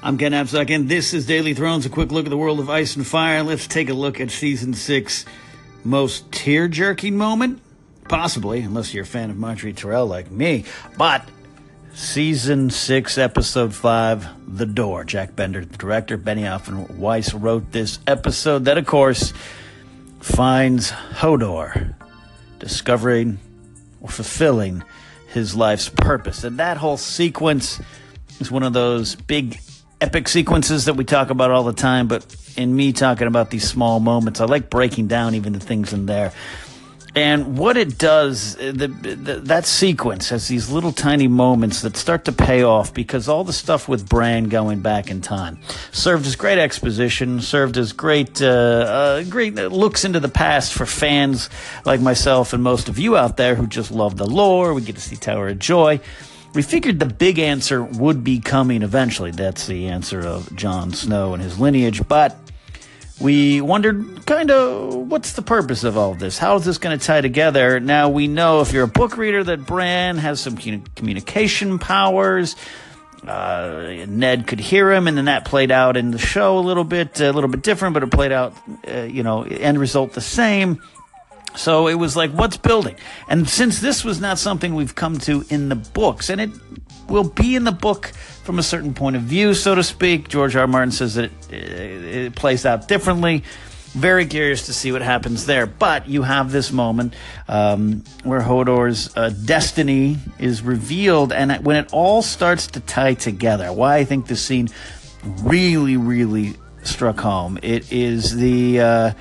I'm Ken Apsuk, and this is Daily Thrones, a quick look at the world of Ice and Fire. Let's take a look at Season 6 most tear-jerking moment? Possibly, unless you're a fan of Marjorie Terrell like me. But Season 6, Episode 5, The Door. Jack Bender, the director, Benioff and Weiss wrote this episode that, of course, finds Hodor discovering or fulfilling his life's purpose. And that whole sequence is one of those big epic sequences that we talk about all the time, but in me talking about these small moments, I like breaking down even the things in there. And what it does, that sequence has these little tiny moments that start to pay off because all the stuff with Bran going back in time served as great exposition, served as great looks into the past for fans like myself and most of you out there who just love the lore. We get to see Tower of Joy. We figured the big answer would be coming eventually. That's the answer of Jon Snow and his lineage. But we wondered kind of what's the purpose of all of this? How is this going to tie together? Now, we know if you're a book reader that Bran has some communication powers. Ned could hear him, and then that played out in the show a little bit different, but it played out, end result the same. So it was like, what's building? And since this was not something we've come to in the books, and it will be in the book from a certain point of view, so to speak, George R. R. Martin says that it plays out differently. Very curious to see what happens there. But you have this moment where Hodor's destiny is revealed, and when it all starts to tie together, why I think this scene really, really struck home. It is these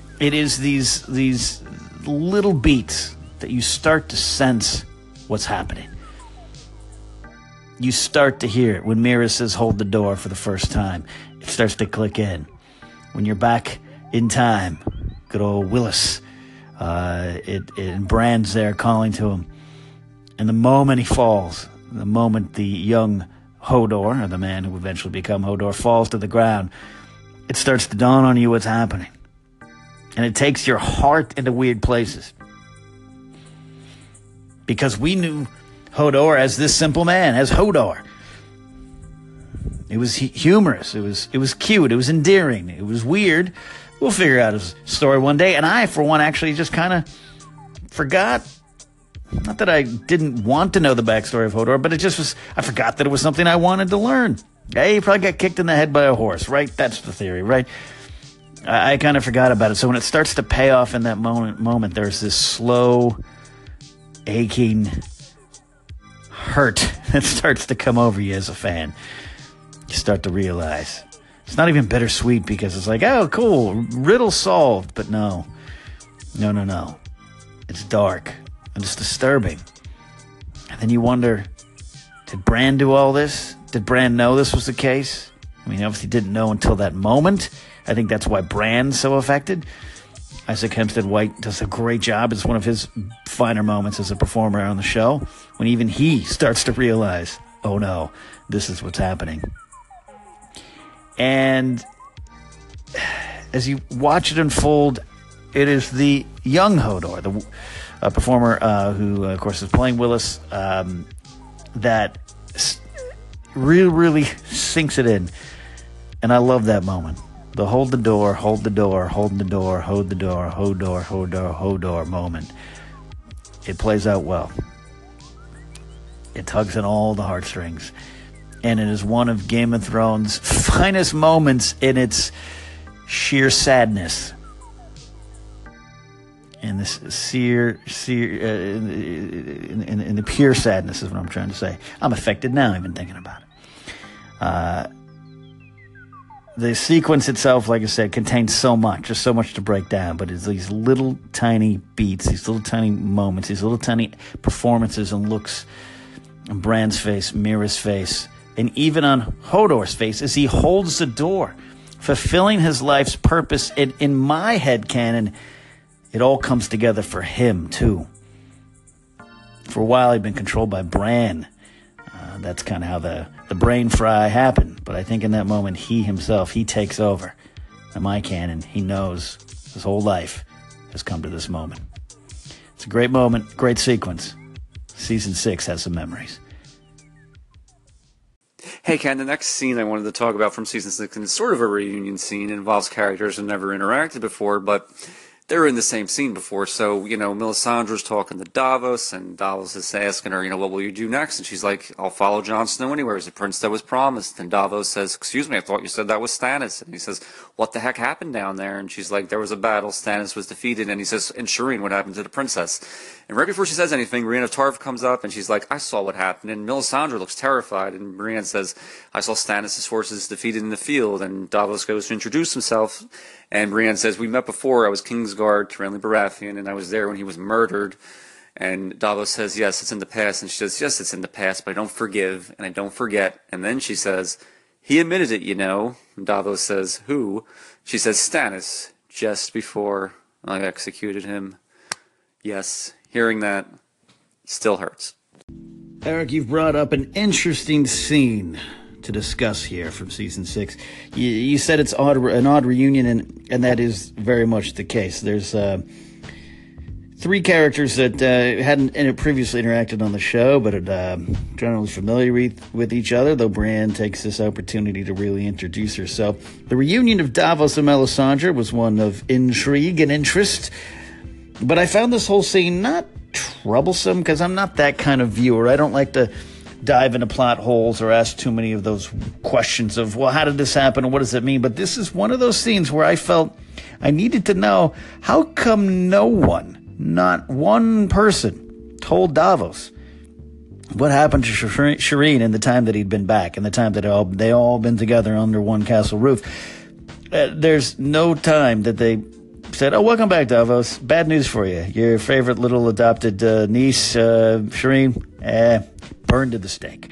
little beats that you start to sense what's happening. You start to hear it when Mira says hold the door for the first time. It starts to click in. When you're back in time, good old Willis, and Bran's there calling to him. And the moment he falls, the moment the young Hodor, or the man who eventually become Hodor, falls to the ground, it starts to dawn on you what's happening. And it takes your heart into weird places. Because we knew Hodor as this simple man, as Hodor. It was humorous. It was cute. It was endearing. It was weird. We'll figure out his story one day. And I, for one, actually just kind of forgot. Not that I didn't want to know the backstory of Hodor, but it just was, I forgot that it was something I wanted to learn. Hey, he probably got kicked in the head by a horse, right? That's the theory, right? I kind of forgot about it. So when it starts to pay off in that moment, there's this slow, aching hurt that starts to come over you as a fan. You start to realize. It's not even bittersweet because it's like, oh, cool, riddle solved. But no. It's dark and it's disturbing. And then you wonder, did Bran do all this? Did Bran know this was the case? I mean, obviously didn't know until that moment. I think that's why Bran's so affected. Isaac Hempstead White does a great job. It's one of his finer moments as a performer on the show, when even he starts to realize, oh no, this is what's happening. And as you watch it unfold, it is the young Hodor, the performer who, of course, is playing Willis, that really sinks it in. And I love that moment. The hold the door, hold the door, hold the door, hold the door, Hodor moment. It plays out well. It tugs on all the heartstrings. And it is one of Game of Thrones' finest moments in its sheer sadness. And this in the pure sadness is what I'm trying to say. I'm affected now even thinking about it. The sequence itself, like I said, contains so much. There's so much to break down, but it's these little tiny beats, these little tiny moments, these little tiny performances and looks on Bran's face, Mira's face, and even on Hodor's face as he holds the door, fulfilling his life's purpose. In my headcanon, it all comes together for him, too. For a while, he'd been controlled by Bran. That's kind of how the brain fry happened. But I think in that moment, he takes over. In my canon, he knows his whole life has come to this moment. It's a great moment, great sequence. Season 6 has some memories. Hey Ken, the next scene I wanted to talk about from season 6 is sort of a reunion scene. It involves characters who never interacted before, but they were in the same scene before. So, Melisandre's talking to Davos, and Davos is asking her, what will you do next? And she's like, I'll follow Jon Snow anywhere. He's the prince that was promised. And Davos says, excuse me, I thought you said that was Stannis. And he says, what the heck happened down there? And she's like, there was a battle, Stannis was defeated. And he says, and Shireen, what happened to the princess? And right before she says anything, Brienne of Tarth comes up, and she's like, I saw what happened. And Melisandre looks terrified, and Brienne says, I saw Stannis' forces defeated in the field. And Davos goes to introduce himself, and Brienne says, we met before, I was Kingsguard to Renly Baratheon, and I was there when he was murdered. And Davos says, yes, it's in the past. And she says, yes, it's in the past, but I don't forgive, and I don't forget. And then she says, he admitted it, And Davos says, who? She says, Stannis, just before I executed him. Yes, hearing that still hurts. Eric, you've brought up an interesting scene to discuss here from season 6. You said it's an odd reunion, and that is very much the case. There's 3 characters that hadn't previously interacted on the show, but are generally familiar with each other, though Brienne takes this opportunity to really introduce herself. The reunion of Davos and Melisandre was one of intrigue and interest, but I found this whole scene not troublesome, because I'm not that kind of viewer. I don't like to dive into plot holes or ask too many of those questions of, well, how did this happen and what does it mean? But this is one of those scenes where I felt I needed to know, how come no one, not one person, told Davos what happened to Shireen in the time that he'd been back, in the time that they all been together under one castle roof? There's no time that they said, oh, welcome back, Davos. Bad news for you. Your favorite little adopted niece, Shireen, burned to the stake.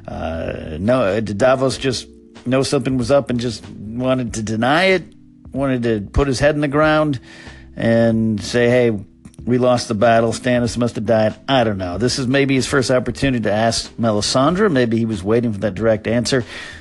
No, did Davos just know something was up and just wanted to deny it? Wanted to put his head in the ground and say, hey, we lost the battle, Stannis must have died? I don't know. This is maybe his first opportunity to ask Melisandre. Maybe he was waiting for that direct answer.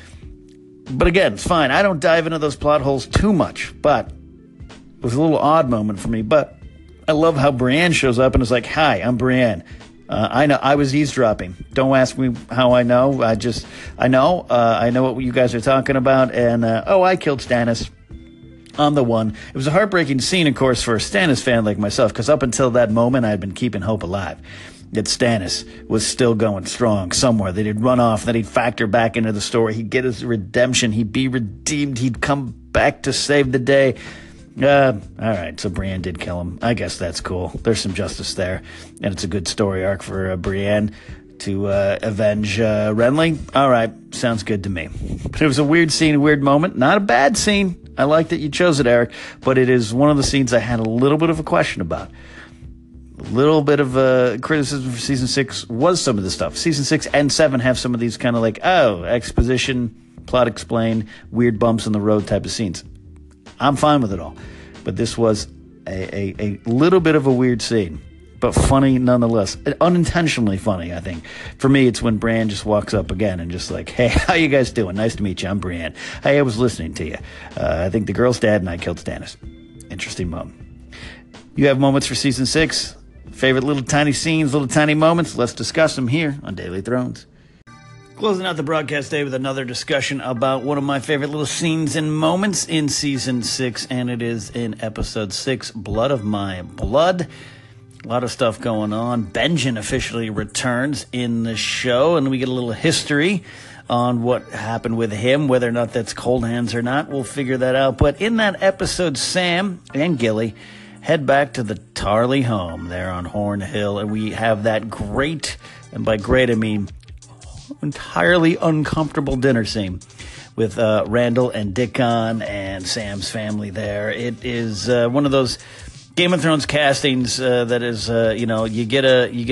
But again, it's fine. I don't dive into those plot holes too much, but it was a little odd moment for me. But I love how Brienne shows up and is like, hi, I'm Brienne. I know I was eavesdropping. Don't ask me how I know. I know what you guys are talking about. And, I killed Stannis. I'm the one. It was a heartbreaking scene, of course, for a Stannis fan like myself, because up until that moment, I had been keeping hope alive that Stannis was still going strong somewhere, that he'd run off, that he'd factor back into the story, he'd get his redemption, he'd be redeemed, he'd come back to save the day. All right, so Brienne did kill him. I guess that's cool. There's some justice there, and it's a good story arc for Brienne to avenge Renly. All right, sounds good to me. But it was a weird scene, a weird moment. Not a bad scene. I like that you chose it, Eric, but it is one of the scenes I had a little bit of a question about. A little bit of criticism for Season 6 was some of this stuff. Season 6 and 7 have some of these kind of like, exposition, plot explained, weird bumps in the road type of scenes. I'm fine with it all. But this was a little bit of a weird scene, but funny nonetheless. Unintentionally funny, I think. For me, it's when Brienne just walks up again and just like, hey, how you guys doing? Nice to meet you. I'm Brienne. Hey, I was listening to you. I think the girl's dead and I killed Stannis. Interesting moment. You have moments for Season 6. Favorite little tiny scenes, little tiny moments. Let's discuss them here on Daily Thrones. Closing out the broadcast day with another discussion about one of my favorite little scenes and moments in Season 6, and it is in Episode 6, Blood of My Blood. A lot of stuff going on. Benjen officially returns in the show, and we get a little history on what happened with him, whether or not that's cold hands or not. We'll figure that out. But in that episode, Sam and Gilly head back to the Tarly home there on Horn Hill, and we have that great, and by great I mean entirely uncomfortable dinner scene with Randall and Dickon and Sam's family there. It is one of those Game of Thrones castings that is, you get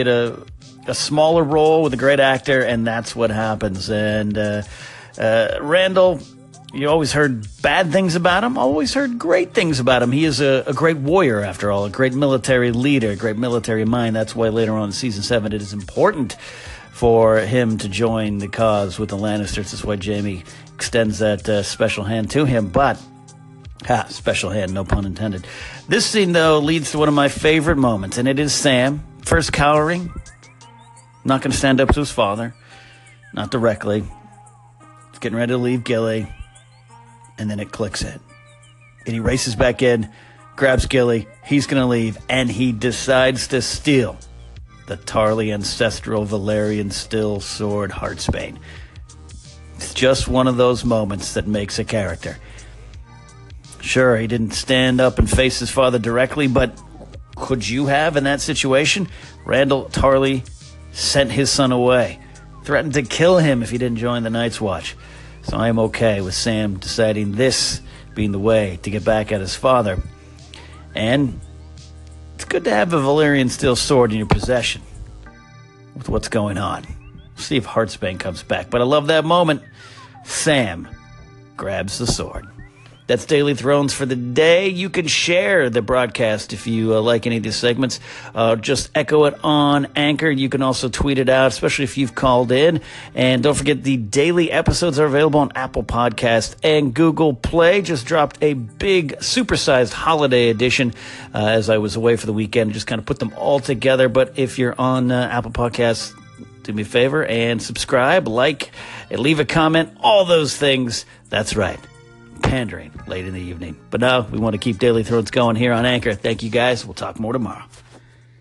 a smaller role with a great actor, and that's what happens. And Randall, you always heard bad things about him, always heard great things about him. He is a great warrior, after all, a great military leader, a great military mind. That's why later on in Season 7 it is important for him to join the cause with the Lannisters. That's why Jaime extends that special hand to him. But, special hand, no pun intended. This scene, though, leads to one of my favorite moments, and it is Sam, first cowering, not going to stand up to his father, not directly, getting ready to leave Gilly, and then it clicks in. And he races back in, grabs Gilly, he's going to leave, and he decides to steal the Tarly ancestral Valyrian still sword Heartsbane. It's just one of those moments that makes a character. Sure, he didn't stand up and face his father directly, but could you have in that situation? Randyll Tarly sent his son away, threatened to kill him if he didn't join the Night's Watch. So I am okay with Sam deciding this being the way to get back at his father. And it's good to have a Valyrian steel sword in your possession with what's going on. See if Heartsbane comes back. But I love that moment. Sam grabs the sword. That's Daily Thrones for the day. You can share the broadcast if you like any of these segments. Just echo it on Anchor. You can also tweet it out, especially if you've called in. And don't forget, the daily episodes are available on Apple Podcast and Google Play. Just dropped a big, supersized holiday edition as I was away for the weekend. Just kind of put them all together. But if you're on Apple Podcasts, do me a favor and subscribe, like, and leave a comment. All those things. That's right. Pandering late in the evening. But now we want to keep Daily Thrones going here on Anchor. Thank you guys. We'll talk more tomorrow.